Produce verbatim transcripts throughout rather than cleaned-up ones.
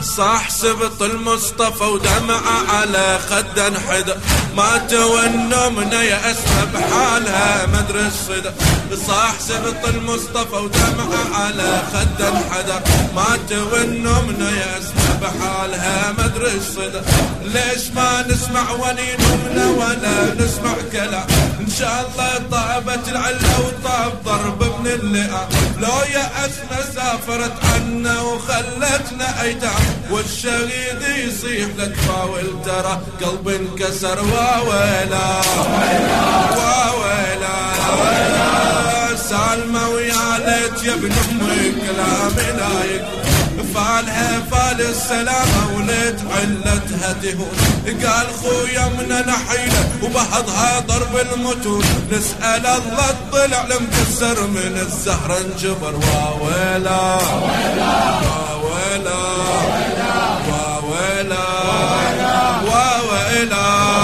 صاح سبط المصطفى ودمعة على خد انحدر، ماتوا النوم يأسها بحالها مدري الصدى. صاح سبط المصطفى ودمعة على خد انحدر، ماتوا النوم يأسها بحالها مدري الصدى. ليش ما نسمع ولي نومنا ولا نسمع كلام؟ ان شاء الله طابت العلة وطاب ضرب ابن اللئام. لو يأسنا سافرت عنا وخلتنا ايتام، والشهيد يصيح لك فاول ترى قلب انكسر. واويلا واويلا سالمة ويا ليت يا ابن امي كلامي لا يكفي. فالها فال السلامة وليت علتها تهون، قال خويا من نحيلة وبهضها ضرب المتون. نسأل الله الضلع لمكسر من الزهر انجبر. واويلا واويلا واويلا واويلا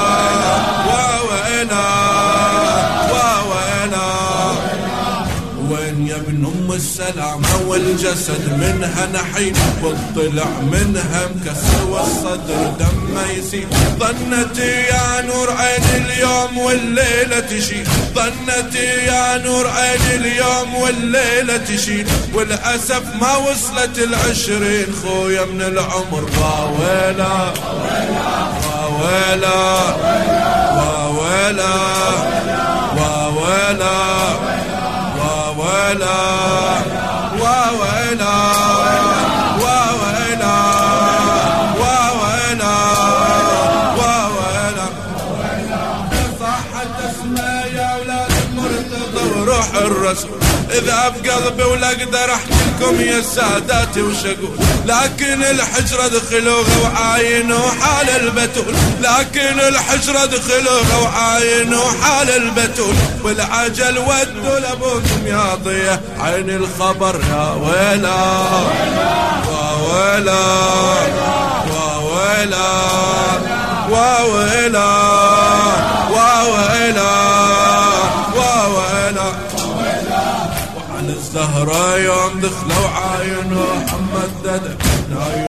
واويلا واويلا. وين يا ابن ام السلامة والجسد منها نحيل، والضلع منها مكسر والصدر دم يسيل. ظنتي يا نور عين اليوم والليلة تشيل، ظنتي يا نور عين اليوم والليلة تشيل. والأسف ما وصلت العشرين خويا من العمر. واويلا واويلا واويلا واويلا واويلا واويلا واويلا واويلا واويلا. صحت اسمها يا اولاد مرتضى وروح الرسول، اذا بقلبي ولا اقدر احكي لكم يا ساداتي وشقول. لكن الحجرة دخلوها وعاينوا حال البتول، لكن الحجرة دخلوها وعاينوا حال البتول. والعجل ودوا لابوكم يا ضيه عين الخبر. يا ويلا وويلا وويلا وويلا وويلا وويلا. وعن الزهرة يوم دخلوا عاينوا محمد دد